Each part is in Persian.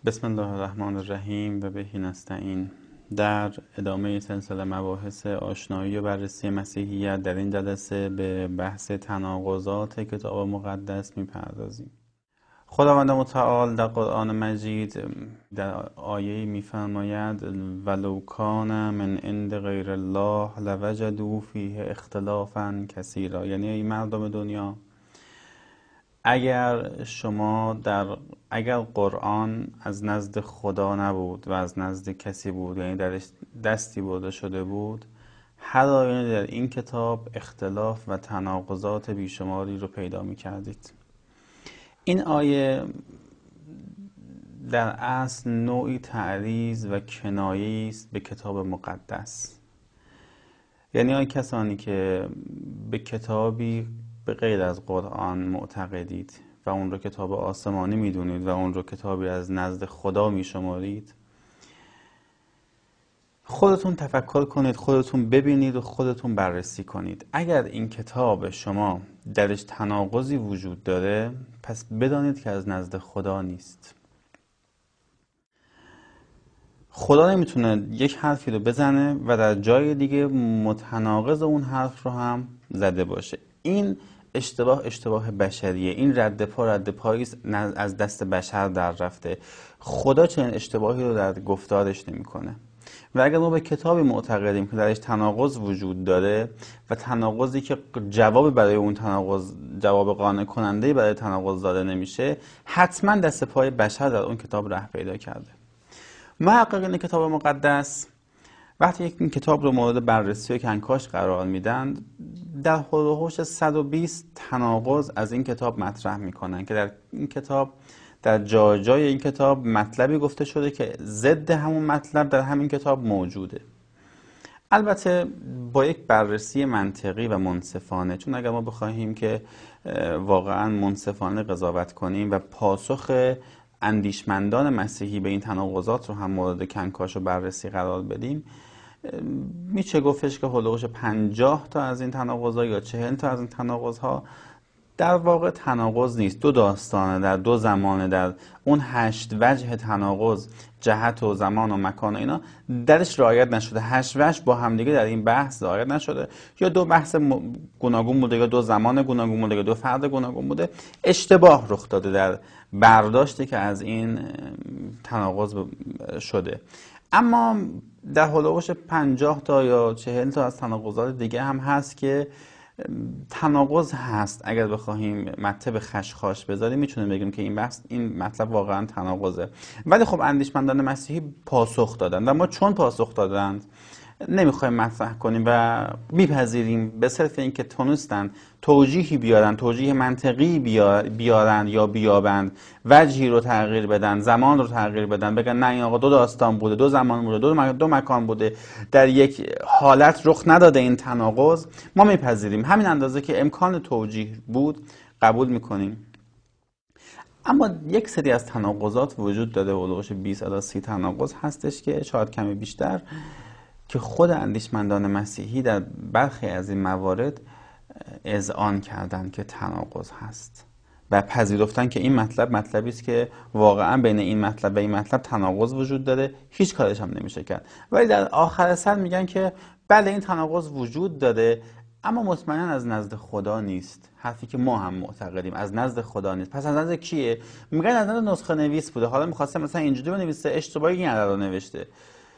بسم الله الرحمن الرحیم و بهی نستعین. در ادامه سلسله مباحث آشنایی و بررسی مسیحیت در این جلسه به بحث تناقضات کتاب مقدس میپردازیم. خداوند متعال در قرآن مجید در آیه میفرماید ولو کان من عند غیر الله لوجدوا فیه اختلافا کثیرا، یعنی ای مردم دنیا، اگر قرآن از نزد خدا نبود و از نزد کسی بود، یعنی درش دستی برده شده بود، هر آیه در این کتاب اختلاف و تناقضات بیشماری رو پیدا می کردید. این آیه در اصل نوعی تعریض و کنایه است به کتاب مقدس. یعنی آن کسانی که به کتابی به غیر از قرآن معتقدید و اون رو کتاب آسمانی میدونید و اون رو کتابی از نزد خدا میشمارید، خودتون تفکر کنید، خودتون ببینید و خودتون بررسی کنید. اگر این کتاب شما درش تناقضی وجود داره، پس بدانید که از نزد خدا نیست. خدا نمیتونه یک حرفی رو بزنه و در جای دیگه متناقض اون حرف رو هم زده باشه. این اشتباه بشریه. این رد پایی از دست بشر در رفته. خدا چنین اشتباهی رو در گفتارش نمیکنه. و اگر ما به کتابی معتقدیم که درش تناقض وجود داره و تناقضی که جواب برای اون تناقض، جواب قانع کننده برای تناقض داده نمیشه، حتما دست پای بشر در اون کتاب ره پیدا کرده. محققین کتاب مقدس وقتی این کتاب رو مورد بررسی و کنکاش قرار میدن، در حول و حوش 120 تناقض از این کتاب مطرح میکنن که در این کتاب، در جای این کتاب مطلبی گفته شده که ضد همون مطلب در همین کتاب موجوده. البته با یک بررسی منطقی و منصفانه، چون اگر ما بخواهیم که واقعا منصفانه قضاوت کنیم و پاسخ اندیشمندان مسیحی به این تناقضات رو هم مورد کنکاش و بررسی قرار بدیم، میشه گفتش که حدود 50 تا از این تناقض‌ها یا 40 تا از این تناقض‌ها در واقع تناقض نیست. دو داستانه در دو زمانه، در اون 8 وجه تناقض، جهت و زمان و مکان و اینا درش رعایت نشده. 8 وجه با همدیگه در این بحث رعایت نشده، یا دو بحث گوناگون بوده، یا دو زمان گوناگون بوده، یا دو فرد گوناگون بوده. اشتباه رخ داده در برداشتی که از این تناقض شده. اما در حول و حوش 50 تا یا 40 تا از تناقضات دیگه هم هست که تناقض هست. اگر بخواهیم مته به خشخاش بذاریم، میتونیم بگیم که این مطلب واقعا تناقضه. ولی خب اندیشمندان مسیحی پاسخ دادن و ما چون پاسخ دادند نمیخوایم مطرح کنیم و میپذیریم به صرف اینکه تونستن توجیهی بیارن، توجیه منطقی بیارن یا بیابند، وجهی رو تغییر بدن، زمان رو تغییر بدن، بگن نه این آقا دو داستان بوده، دو زمان بوده، دو مکان بوده، در یک حالت رخ نداده این تناقض. ما میپذیریم همین اندازه که امکان توجیه بود قبول میکنیم. اما یک سری از تناقضات وجود داده، حدود 20 الی 30 تناقض هستش که شاید کمی بیشتر، که خود اندیشمندان مسیحی در برخی از این موارد اذعان کردن که تناقض هست و پذیرفتن که این مطلبی است که واقعا بین این مطلب و این مطلب تناقض وجود داره، هیچ کارش هم نمیشه کرد. ولی در آخر سر میگن که بله این تناقض وجود داره، اما مطمئنا از نزد خدا نیست. حرفی که ما هم معتقدیم، از نزد خدا نیست. پس از نزد کیه؟ میگن از نزد نسخه نویس بوده. حالا می‌خواسته مثلا اینجوری بنویسه، اشتباهی این عدد رو نوشته.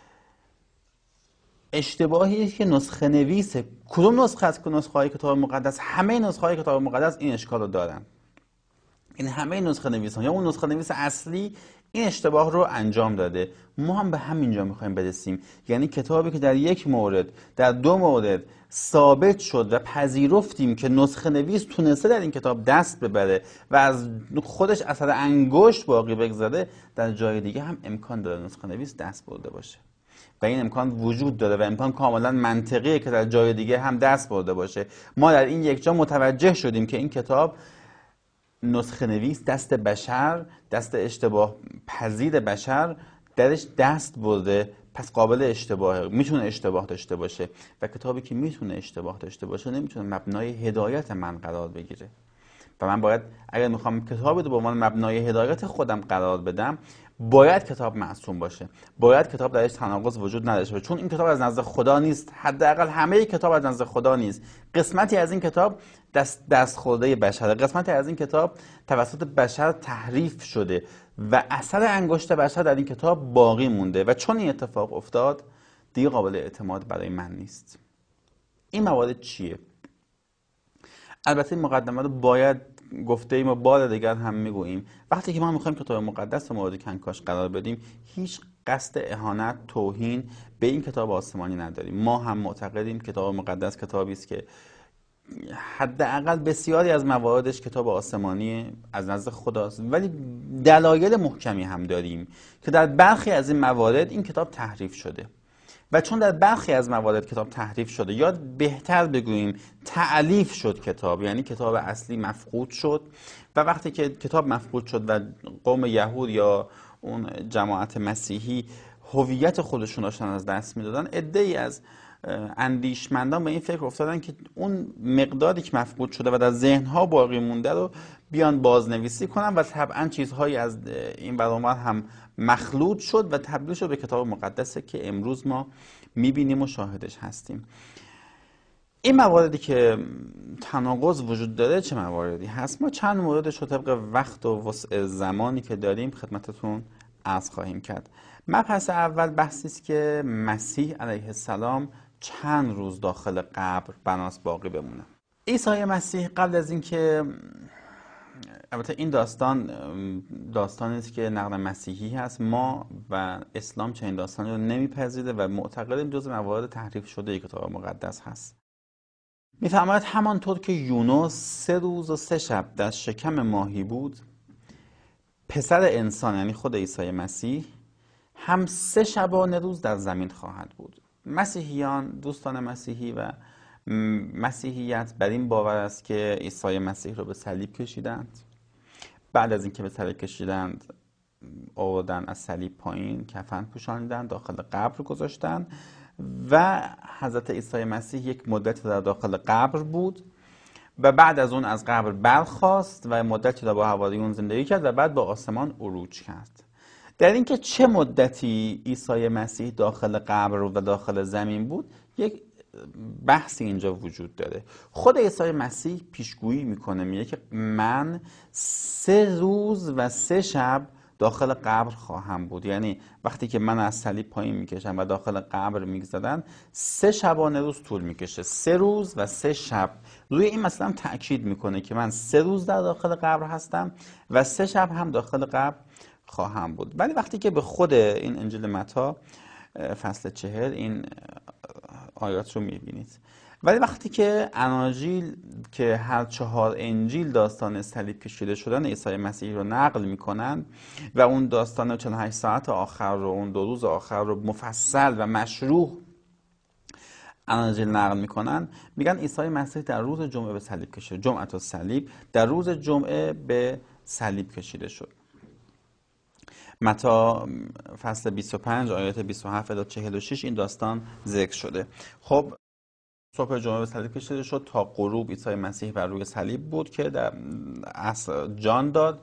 اشتباهی که نسخه نویسه. کدوم نسخه از نسخه‌های کتاب مقدس؟ همه نسخه‌های کتاب مقدس این اشکال رو دارن. این همه نسخه نویسان یا اون نسخه نویس اصلی این اشتباه رو انجام داده. ما هم به همینجا میخوایم برسیم. یعنی کتابی که در یک مورد، در دو مورد ثابت شد و پذیرفتیم که نسخه نویس تونسته در این کتاب دست ببره و از خودش اثر انگشت باقی بگذاره، در جای دیگه هم امکان داره نسخه نویس دست برده باشه و این امکان وجود داره و امکان کاملا منطقیه که در جای دیگه هم دست برده باشه. ما در این یک جا متوجه شدیم که این کتاب نسخه نویس، دست بشر، دست اشتباه پذیر بشر درش دست برده، پس قابل اشتباهه، میتونه اشتباه داشته باشه و کتابی که میتونه اشتباه داشته باشه نمیتونه مبنای هدایت من قرار بگیره. و من باید اگر میخوام کتابی رو به عنوان مبنای هدایت خودم قرار بدم، باید کتاب معصوم باشه، باید کتاب درش تناقض وجود نداشته باشه، چون این کتاب از نزد خدا نیست. حداقل همه کتاب از نزد خدا نیست. قسمتی از این کتاب دست خورده بشره، قسمتی از این کتاب توسط بشر تحریف شده و اثر انگشت بشر در این کتاب باقی مونده و چون این اتفاق افتاد دیگه قابل اعتماد برای من نیست. این موارد چیه؟ البته این مقدمه رو باید گفته ایم و بار دیگر هم میگوییم. وقتی که ما میخوایم کتاب مقدس مورد کنکاش قرار بدیم، هیچ قصد اهانت، توهین به این کتاب آسمانی نداریم. ما هم معتقدیم کتاب مقدس کتابی است که حداقل بسیاری از مواردش کتاب آسمانی از نزد خداست، ولی دلایل محکمی هم داریم که در برخی از این موارد این کتاب تحریف شده و چون در برخی از موارد کتاب تحریف شده، یا بهتر بگوییم تألیف شد کتاب، یعنی کتاب اصلی مفقود شد و وقتی که کتاب مفقود شد و قوم یهود یا اون جماعت مسیحی هویت خودشون داشتن از دست میدادن، عده‌ای از اندیشمندان به این فکر افتادن که اون مقداری که مفقود شده و در ذهنها باقی مونده رو بیان بازنویسی کنن و طبعا چیزهایی از این برابر هم مخلوط شد و تبدیل شد به کتاب مقدسه که امروز ما میبینیم و شاهدش هستیم. این مواردی که تناقض وجود داره چه مواردی هست؟ ما چند موردش رو طبق وقت و وسع زمانی که داریم خدمتتون عرض خواهیم کرد. مبحث اول بحثی است که مسیح علیه السلام چند روز داخل قبر بناست باقی بمونه. عیسی مسیح قبل از اینکه، البته این داستانی است که نقل مسیحی هست، ما و اسلام چنین داستانی رو نمیپذیره و معتقدیم جزو موارد تحریف شده کتاب مقدس هست. میفرماید همانطور که یونس 3 روز و 3 شب در شکم ماهی بود، پسر انسان یعنی خود عیسی مسیح هم 3 شبانه روز در زمین خواهد بود. مسیحیان، دوستان مسیحی و مسیحیت بر این باور است که عیسی مسیح رو به صلیب کشیدند. بعد از اینکه به صلیب کشیدند آوردن از صلیب پایین، کفن پوشاندن، داخل قبر گذاشتن و حضرت عیسی مسیح یک مدت در داخل قبر بود و بعد از اون از قبر برخاست و مدتی را با حواریون زندگی کرد و بعد به آسمان عروج کرد. در اینکه چه مدتی عیسی مسیح داخل قبر و داخل زمین بود یک بحثی اینجا وجود داره. خود عیسی مسیح پیشگویی میکنه، میگه که من 3 روز و 3 شب داخل قبر خواهم بود. یعنی وقتی که من از صلیب پایین میکشم و داخل قبر میگذارن 3 شبانه روز طول میکشه. 3 روز و 3 شب روی این مثلا تأکید میکنه که من 3 روز در داخل قبر هستم و 3 شب هم داخل قبر خواهم بود. ولی وقتی که به خود این انجیل متی فصل 40 این آیات رو میبینید، ولی وقتی که اناجیل که هر 4 انجیل داستان صلیب کشیده شدن عیسی مسیح رو نقل میکنن و اون داستان 48 ساعت آخر رو، اون 2 روز آخر رو مفصل و مشروح اناجیل نقل میکنن، میگن عیسی مسیح در روز جمعه به صلیب کشید، جمعه الصلیب، در روز جمعه به صلیب کشیده شد. متی فصل 25 آیات 27 تا 46 این داستان ذکر شده. خب صبح جمعه به صلیب کشیده شد، تا غروب عیسی مسیح بر روی صلیب بود که در جان داد.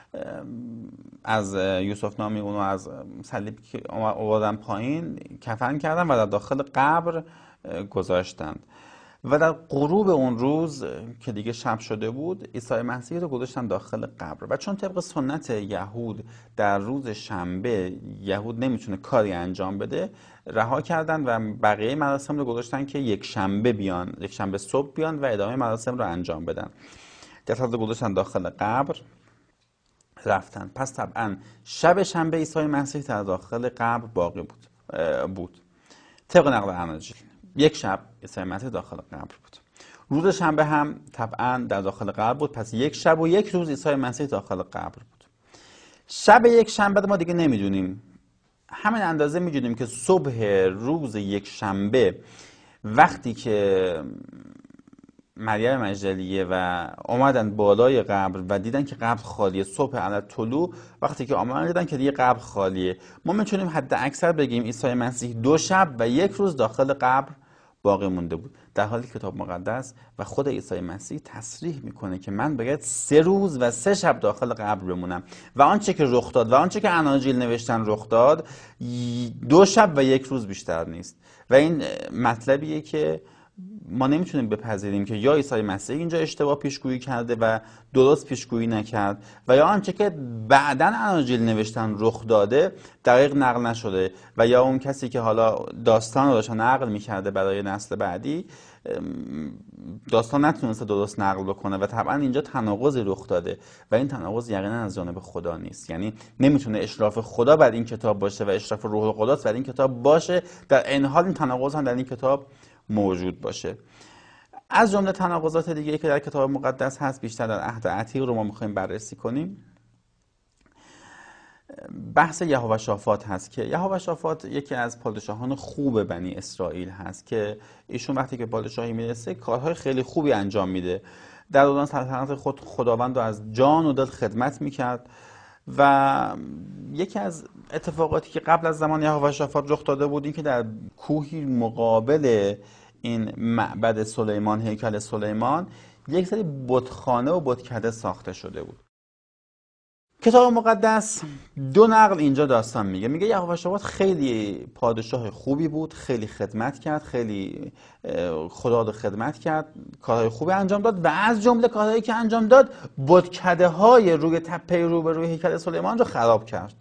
از یوسف نامی اونو از صلیب آوردن پایین، کفن کردن و در داخل قبر گذاشتند و در غروب اون روز که دیگه شب شده بود عیسی مسیح رو گذاشتن داخل قبر. و چون طبق سنت یهود در روز شنبه یهود نمیتونه کاری انجام بده، رها کردن و بقیه مراسم رو گذاشتن که یک شنبه صبح بیان و ادامه مراسم رو انجام بدن. جسد رو گذاشتن داخل قبر، رفتن. پس طبعا شب شنبه عیسی مسیح در داخل قبر باقی بود. طبق نقل اناجیل 1 شب عیسی مسیح داخل قبر بود. روز شنبه هم طبعا در داخل قبر بود. پس 1 شب و 1 روز عیسی مسیح داخل قبر بود. شب 1 شنبه ما دیگه نمیدونیم، همین اندازه میدونیم که صبح روز 1 شنبه وقتی که مریم مجدلیه و اومدن بالای قبر و دیدن که قبر خالیه، صبح علی طلوع وقتی که اومدن دیدن که دیگه قبر خالیه، ما میتونیم حد اکثر بگیم عیسی مسیح 2 شب و 1 روز داخل قبر باقی مونده بود، در حالی کتاب مقدس و خود عیسی مسیح تصریح میکنه که من باید 3 روز و 3 شب داخل قبر بمونم و آنچه که رخ داد و آنچه که اناجیل نوشتن رخ داد 2 شب و 1 روز بیشتر نیست. و این مطلبیه که ما نمیتونیم بپذیریم که یا عیسی مسیح اینجا اشتباه پیشگویی کرده و درست پیشگویی نکرد و یا آنچه که بعداً اناجیل نوشتن رخ داده دقیق نقل نشده و یا اون کسی که حالا داستان رو داشته نقل میکرده برای نسل بعدی داستان نتونسته درست نقل بکنه و طبعا اینجا تناقضی رخ داده و این تناقض یقینا از جانب خدا نیست. یعنی نمیتونه اشراف خدا بر این کتاب باشه و اشراف روح القدس بر این کتاب باشه، در عین حال این تناقض هم در این کتاب موجود باشه. از جمله تناقضات دیگه که در کتاب مقدس هست بیشتر در عهد عتیق رو ما میخوایم بررسی کنیم. بحث یهوشافاط هست که یهوشافاط یکی از پادشاهان خوب بنی اسرائیل هست که ایشون وقتی که پادشاهی میرسه کارهای خیلی خوبی انجام میده. در دوران سلطنت خود خداوند رو از جان و دل خدمت میکرد و یکی از اتفاقاتی که قبل از زمان یهوشافاط رخ داده بود این که در کوهی مقابل این معبد سلیمان، هیکل سلیمان، یک سری بتخانه و بتکده ساخته شده بود. کتاب مقدس 2 نقل اینجا داستان میگه یهوشافاط خیلی پادشاه خوبی بود، خیلی خدمت کرد، خیلی خدا رو خدمت کرد، کارهای خوبی انجام داد و از جمله کارهایی که انجام داد بتکده های روی تپه روبروی هیکل سلیمان رو خراب کرد.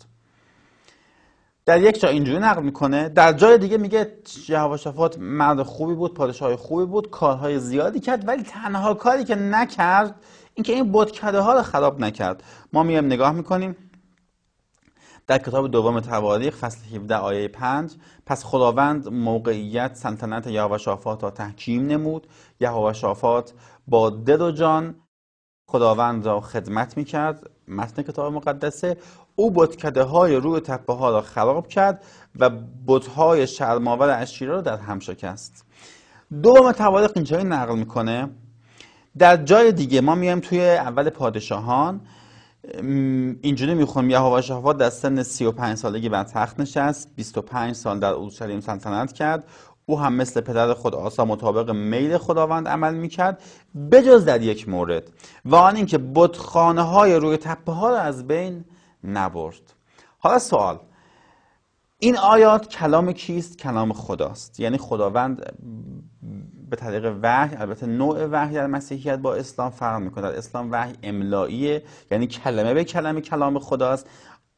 در یک جا اینجوری نقل میکنه، در جای دیگه میگه یهوشافاط مرد خوبی بود، پادشاه خوبی بود، کارهای زیادی کرد، ولی تنها کاری که نکرد اینکه این بتکده ها رو خراب نکرد. ما میایم نگاه میکنیم در کتاب دوم تواریخ فصل 17 آیه 5، پس خداوند موقعیت سلطنت یهوشافاط را تحکیم نمود. یهوشافاط با دل و جان خداوند را خدمت میکرد. متن کتاب مقدسه. او بتکده های روی تپه ها را خراب کرد و بت‌های شرم‌آور اشیره را در هم شکست. دوم تواریخ اینجایی نقل میکنه. در جای دیگه ما میایم توی اول پادشاهان اینجوری میخونیم یهوشافاط در سن 35 سالگی بر تخت نشست، 25 سال در اورشلیم سلطنت کرد. او هم مثل پدر خود آسا مطابق میل خداوند عمل میکرد بجز در یک مورد و آن اینکه بتخانه های روی تپه ها را از بین نبرد. حالا سوال، این آیات کلام کیست؟ کلام خداست. یعنی خداوند به طریق وحی، البته نوع وحی در مسیحیت با اسلام فرق میکنه. در اسلام وحی املاییه، یعنی کلمه به کلمه کلام خداست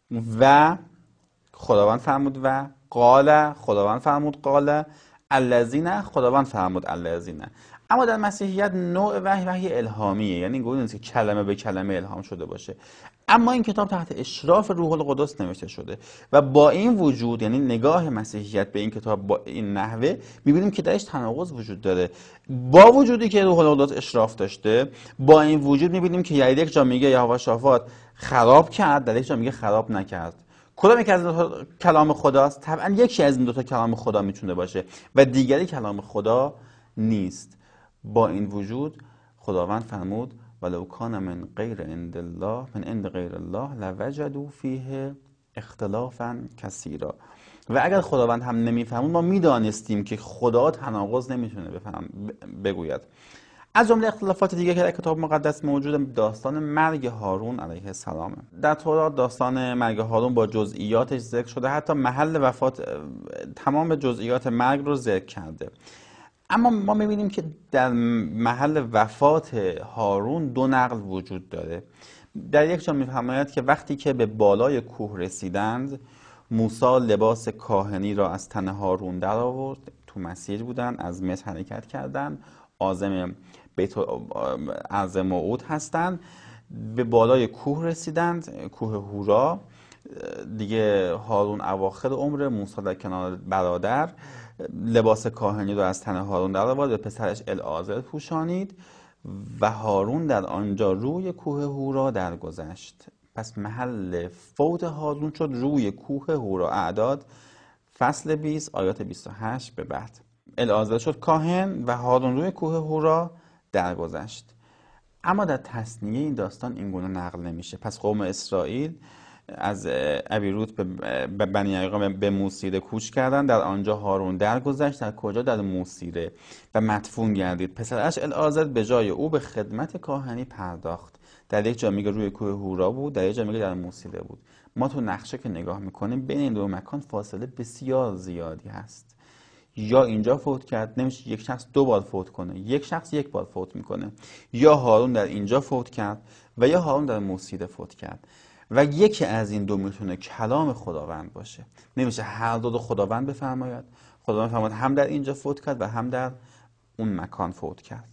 و خداوند فرمود و قال، خداوند فرمود قال، الذین، خداوند فرمود الذین. اما در مسیحیت نوع وحی الهامیه، یعنی اینگونه نیست که کلمه به کلمه الهام شده باشه. اما این کتاب تحت اشراف روح القدس نوشته شده و با این وجود، یعنی نگاه مسیحیت به این کتاب با این نحوه، میبینیم که درش تناقض وجود داره. با وجودی که روح القدس اشراف داشته، با این وجود میبینیم که یک جا میگه یهوشافاط خراب کرد، در یک جا میگه خراب نکرد. کدام یک از این دو تا کلام خداست؟ طبعا یکی از این دو تا کلام خدا میتونه باشه و دیگری کلام خدا نیست. با این وجود خداوند فرمود ولو کان من غیر عند الله، من عند غیر الله لوجدوا فیه اختلافا کثیرا. و اگر خداوند هم نمیفهمون ما میدانستیم که خدا تناقض نمیتونه بگوید. از جمله اختلافات دیگه که در کتاب مقدس موجود، داستان مرگ هارون علیه السلام. در تورات داستان مرگ هارون با جزئیاتش ذکر شده، حتی محل وفات تمام جزئیات مرگ رو ذکر کرده. اما ما می‌بینیم که در محل وفات هارون 2 نقل وجود داره. در یک جا می‌فرماید که وقتی که به بالای کوه رسیدند، موسی لباس کاهنی را از تن هارون در آورد. تو مسیر بودن، از مصر حرکت کردن، عازم بیت ارض موعود هستند. به بالای کوه رسیدند، کوه هورا. دیگه هارون اواخر عمر، موسی در کنار برادر. لباس کاهنی رو از تن هارون در آورد، به پسرش العازر پوشانید و هارون در آنجا روی کوه هورا درگذشت. پس محل فوت هارون شد روی کوه هورا. اعداد فصل 20 آیات 28 به بعد. العازر شد کاهن و هارون روی کوه هورا درگذشت. اما در تثنیه این داستان این گونه نقل نمیشه. پس قوم اسرائیل از ابیروت به بنی یعقوب به موسیره کوچ کردند. در آنجا هارون درگذشت. در کجا؟ در موسیره، و مدفون گردید. پسرش العازر به جای او به خدمت کاهنی پرداخت. در یک جا میگه روی کوه هورا بود، در یک جا میگه در موسیره بود. ما تو نقشه که نگاه میکنیم بین این دو مکان فاصله بسیار زیادی هست. یا اینجا فوت کرد، نمیشه یک شخص دو بار فوت کنه، یک شخص یک بار فوت میکنه. یا هارون در اینجا فوت کرد و یا هارون در موسیره فوت کرد. و یکی از این دو میتونه کلام خداوند باشه. نمیشه هر دو خداوند بفرماید. خداوند فرمود هم در اینجا فوت کرد و هم در اون مکان فوت کرد.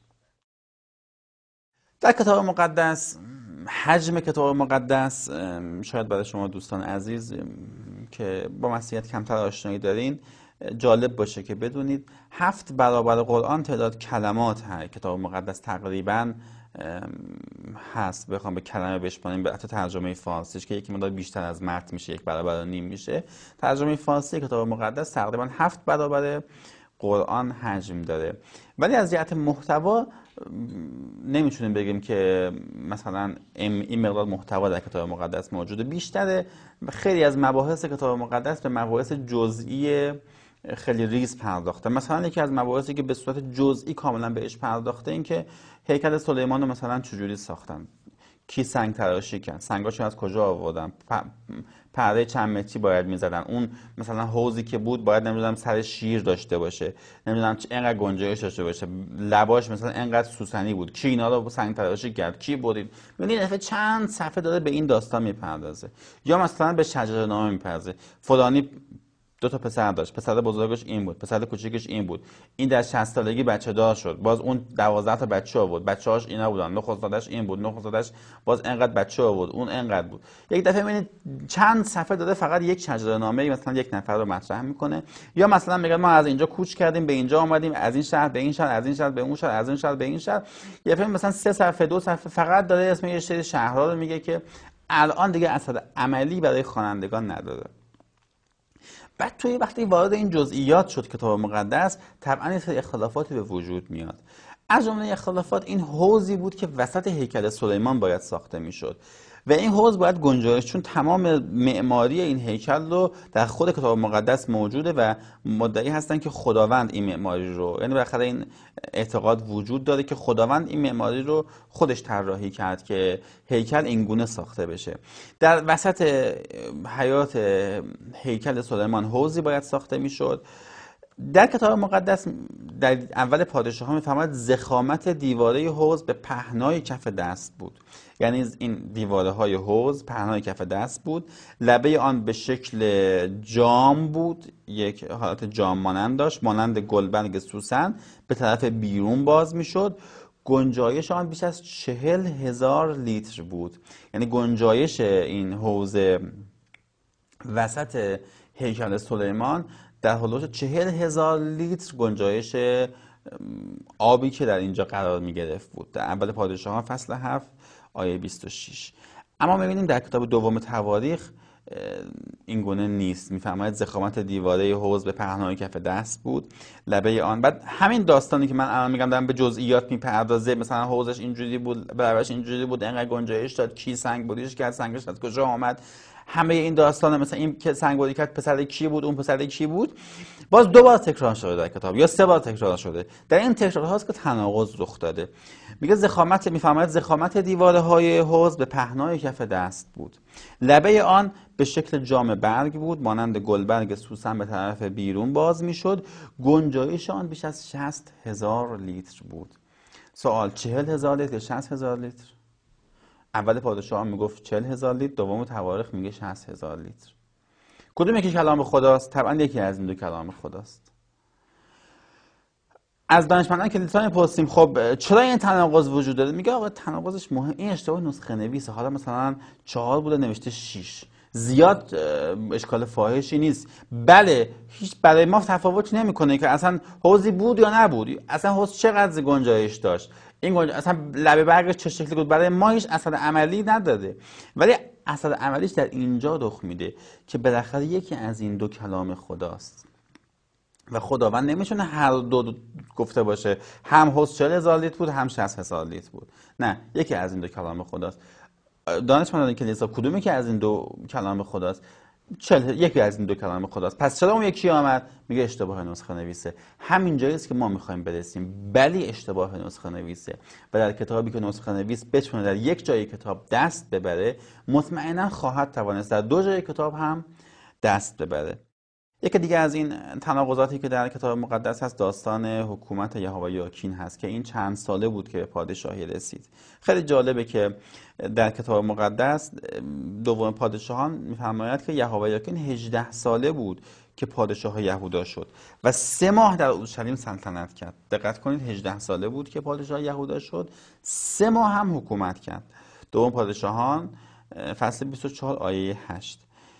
در کتاب مقدس، حجم کتاب مقدس شاید برای شما دوستان عزیز که با مسیحیت کمتر آشنایی دارین جالب باشه که بدونید 7 برابر قرآن تعداد کلمات کتاب مقدس تقریبا هست. بخوام به کلمه بشماریم، به حتی ترجمه فارسیش که یک مقدار بیشتر از متن میشه، 1 برابر و نیم میشه، ترجمه فارسی کتاب مقدس تقریبا 7 برابر قرآن حجم داره. ولی از جهت محتوا نمیتونیم بگیم که مثلا این مقدار محتوا در کتاب مقدس موجوده. بیشتره خیلی از مباحث کتاب مقدس به مباحث جزئی خیلی ریز پرداخته. مثلا یکی از مباحثی که به صورت جزئی کاملا بهش پرداخته این که هیکل سلیمان رو مثلا چجوری ساختن، کی سنگ تراشی کرد، سنگاشو از کجا آوردن، پرده چند متری باید میزدن، اون مثلا حوضی که بود باید نمیدونم سر شیر داشته باشه، نمیدونم اینقدر گنجایش داشته باشه، لباش مثلا اینقدر سوسنی بود، کی اینا رو سنگ تراشی کرد، کی برید. یعنی دفعه چند صفحه داره به این داستان میپردازه. یا مثلا به شجره نامه میپردازه، فلانی 2 تا پسر داشت، پسر بزرگش این بود، پسر کوچیکش این بود، این در 60 سالگی بچه دار شد، باز اون 12 تا بچه آورد، بچه‌هاش اینا بودن، نخستادش این بود، نخستادش باز اینقدر بچه آورد، اون اینقدر بود. یک دفعه می‌بینید چند صفحه داره فقط یک شجره‌نامه مثلا یک نفر رو مطرح میکنه. یا مثلا میگه ما از اینجا کوچ کردیم به اینجا آمدیم، از این شهر به این شهر، از این شهر به اون شهر، از این شهر به این شهر. یه دفعه مثلا 3 صفحه 2 صفحه فقط داره اسم یه سری شهرها رو میگه که الان دیگه اثر عملی برای خوانندگان نداره. بعد توی وقتی وارد این جزئیات شد کتاب مقدس، طبعا یه سری اختلافاتی به وجود میاد. از جمله اختلافات این حوضی بود که وسط هیکل سلیمان باید ساخته میشد و این حوض باید گنجایش، چون تمام معماری این هیکل رو در خود کتاب مقدس موجوده و مدعی هستن که خداوند این معماری رو، یعنی بالاخره این اعتقاد وجود داره که خداوند این معماری رو خودش طراحی کرد که هیکل اینگونه ساخته بشه. در وسط حیات هیکل سلیمان حوضی باید ساخته میشد. در کتاب مقدس در اول پادشاهان میفرماید ضخامت دیواره حوض به پهنای کف دست بود. یعنی این دیواره های حوض پهنای کف دست بود. لبه آن به شکل جام بود، یک حالت جام مانند داشت، مانند گلبرگ سوسن به طرف بیرون باز میشد. گنجایش آن بیش از 40,000 لیتر بود. یعنی گنجایش این حوض وسط هیکل سلیمان در حدود 40,000 لیتر گنجایش آبی که در اینجا قرار می گرفت بود. در اول پادشاهان فصل 7 آیه 26. اما می‌بینیم در کتاب دوم تواریخ این گونه نیست. میفرماید ضخامت دیواره حوض به پهنای کف دست بود، لبه آن. بعد همین داستانی که من الان میگم دارم به جزئیات میپردازه، مثلا حوضش اینجوری بود، برابرش اینجوری بود، اینقدر گنجایش داد، کی سنگ بریش کرد، سنگش از کجا آمد، همه این داستان، مثلا این که سنگ بری کرد پسر کی بود، اون پسر کی بود، باز 2 بار تکرار شده در کتاب یا 3 بار تکرار شده. در این تکرار هاست که تناقض رخ داده. میگه ضخامت، میفرماید ضخامت دیواره های حوض به پهنای کف دست بود، لبه آن به شکل جام برگ بود، مانند گلبرگ سوسن به طرف بیرون باز میشد. گنجایش آن بیش از 60,000 لیتر بود. سوال: 40,000 لیتر یا 60,000 لیتر؟ اول پادشاهان میگفت 40,000 لیتر، دوم تواریخ میگه 60,000 لیتر. کدوم یکی کلام خداست؟ طبعا یکی از این دو کلام خداست. از دانشمندان کلیسا میپرسیم خب چرا این تناقض وجود داره؟ میگه آقا تناقضش مهم، این اشتباه نسخه نویسه. حالا مثلا 4 بوده نوشته 6، زیاد اشکال فاحشی نیست. بله، هیچ برای ما تفاوتی نمیکنه که اصلا حوضی بود یا نبود، اصلا حوض چقدر گنجایش داشت، این اصلا لبه برگش چه شکلی بود، برای ما هیچ اثر عملی نداره. ولی اثر عملیش در اینجا رخ میده که بالاخره یکی از این دو کلام خداست و خداوند نمیتونه هر دو گفته باشه، هم حوض 40,000 لیتر بود هم 60,000 لیتر بود. نه، یکی از این دو کلام خداست. دانشمندان کلیسا کدومی که از این دو کلام خداست؟ یکی از این دو کلام خداست. پس چرا اون یکی آمد؟ میگه اشتباه نسخه نویسه. همین جایی است که ما میخوایم برسیم، بلی اشتباه نسخه نویسه. و در کتابی که نسخه نویس بتونه در یک جای کتاب دست ببره، مطمئنا خواهد توانست در دو جای کتاب هم دست ببره. یکی دیگه از این تناقضاتی که در کتاب مقدس هست داستان حکومت یهویاکین هست که این چند ساله بود که به پادشاهی رسید. خیلی جالبه که در کتاب مقدس دوم پادشاهان می‌فرماید که یهویاکین 18 ساله بود که پادشاه یهودا شد و 3 ماه در اورشلیم سلطنت کرد. دقت کنید 18 ساله بود که پادشاه یهودا شد، 3 ماه هم حکومت کرد. دوم پادشاهان فصل 24 آیه 8.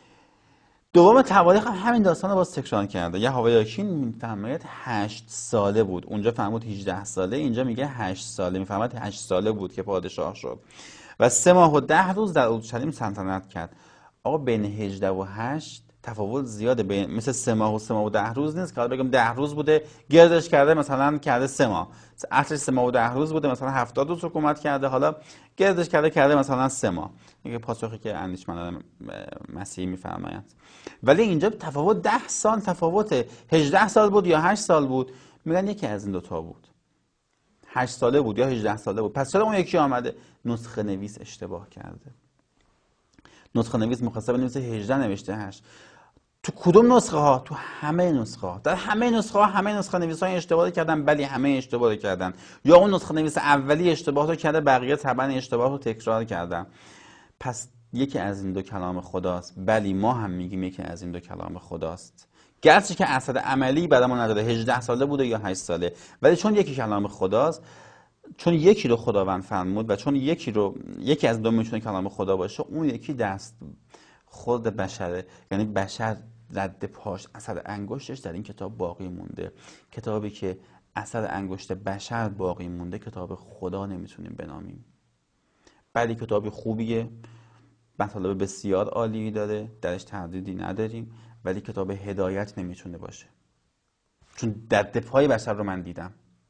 دوم تواریخ هم همین داستان رو باز تکرار کرده. یهویاکین میفرماید 8 ساله بود. اونجا فرمود 18 ساله، اینجا میگه 8 ساله. میفرماید 8 ساله بود که پادشاه شد و 3 ماه و 10 روز در اورشلیم سلطنت کرد. آقا بین 18 و 8 تفاوت زیاده، مثل 3 ماه و 3 ماه و 10 روز نیست که حالا بگم 10 روز بوده گردش کرده، مثلا کرده 3 ماه. اصلش 3 ماه و 10 روز بوده، مثلا 70 روز حکومت کرده، حالا گردش کرده مثلا 3 ماه. میگه پاسخی که اندیشمندان مسیحی میفرمایند. ولی اینجا تفاوت 10 سال تفاوته. 18 سال بود یا 8 سال بود؟ میگن یکی از این دوتا بود. 8 ساله بود یا 18 ساله بود. پس چرا اون یکی آمده؟ نسخه نویس اشتباه کرده. نسخه نویس می‌خواسته بنویسه 18 نوشته 8. تو کدوم نسخه ها؟ تو همه نسخه ها. در همه نسخه ها همه نسخه نویسان اشتباه کردن، بلی همه اشتباه کردن. یا اون نسخه نویس اولی اشتباه رو کرده، بقیه طبعا اشتباه رو تکرار کردن. پس یکی از این دو کلام خداست. بلی ما هم میگیم یکی از این دو کلام خداست، گرچه که اثر عملی برامون نداره 18 ساله بوده یا 8 ساله، ولی چون یکی کلام خداست، چون یکی رو خداوند فرمود و چون یکی از دو میتونه کلام خدا باشه، اون یکی دست خود بشره. یعنی بشر رد پاش، اثر انگشتش در این کتاب باقی مونده. کتابی که اثر انگشت بشر باقی مونده کتاب خدا نمیتونیم بنامیم. بلی کتابی خوبیه، مطالب بسیار عالی داره، درش تردیدی نداریم، ولی کتاب هدایت نمیتونه باشه. چون رد پای بشر رو من دیدم.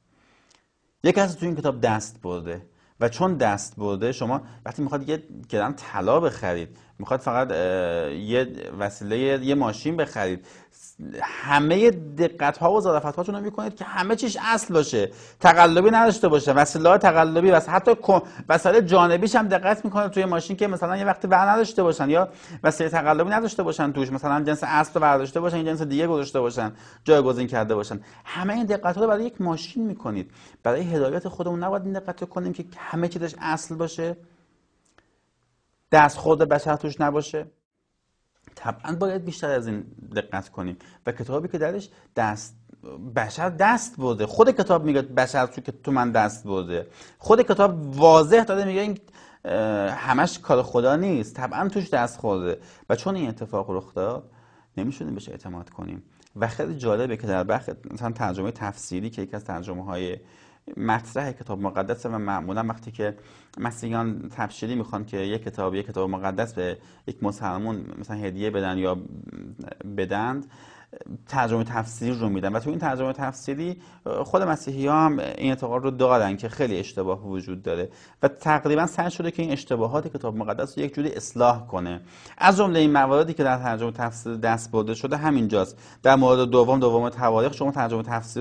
یک کسی تو این کتاب دست برده و چون دست برده، شما وقتی میخواد یه گرم طلا بخرید، میخواد فقط یه وسیله، یه ماشین بخرید، همه دقت ها و ظرافت هاتون رو میکنید که همه چیش اصل باشه، تقلبی نداشته باشه، وسیله های تقلبی و حتی وسایل جانبیش هم دقت میکنید توی ماشین که مثلا یه وقتی بر نداشته باشن یا وسیله تقلبی نداشته باشن توش، مثلا جنس اصل رو برداشته باشن، جنس دیگه گذاشته باشن، جایگزین کرده باشن. همه این دقت ها رو برای یک ماشین میکنید. برای هدایت خودمون نباید این دقت رو کنیم که همه چیزش اصل باشه، دست خود بشر توش نباشه. طبعا باید بیشتر از این دقت کنیم. و کتابی که درش بشر دست برده، خود کتاب میگه بشر تو من دست برده، خود کتاب واضح داده میگه این همش کار خدا نیست، طبعا توش دست خورده. و چون این اتفاق رخ داد نمیشونیم بهش اعتماد کنیم. و خیلی جالبه که در بخش مثلا ترجمه تفسیری که یکی از ترجمه های مطرح کتاب مقدس و معمولا وقتی که مسیحیان تبشیری میخوان که یک کتاب مقدس به یک مسلمان مثلا هدیه بدن یا بدند، ترجمه تفسیری رو میدن. و تو این ترجمه تفسیری خود مسیحی ها هم این اعتقاد رو دارن که خیلی اشتباه وجود داره و تقریبا سعی شده که این اشتباهات کتاب مقدس رو یک جوری اصلاح کنه. از جمله این مواردی که در ترجمه تفسیری دست برده شده همینجاست. در مورد دوم تواریخ شما ترجمه تفسیری